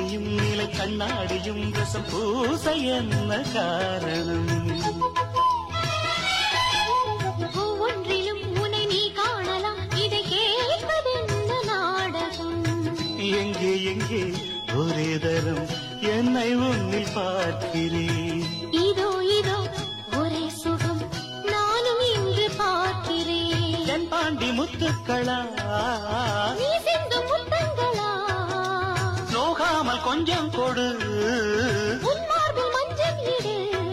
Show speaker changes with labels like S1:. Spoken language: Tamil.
S1: மேனியும் நீல கண்ணாடியும் ரசம் பூச என்ன காரணம்?
S2: ஒவ்வொன்றிலும் உன்னை நீ காணலாம், இதை கேட்பதென்ன நாடகம்?
S1: எங்கே எங்கே ஒரே தரம் என்னை உன்னில் பார்க்கிறேன்.
S2: இதோ இதோ ஒரே சுகம் நானும் இன்று பார்க்கிறேன்.
S1: என் பாண்டி முத்துக்களா
S2: நீ சிந்தும் முத்தங்களா,
S1: நோகாமல் கொஞ்சம் கொடு,
S2: உன் மார்பில் மஞ்சள் இடு.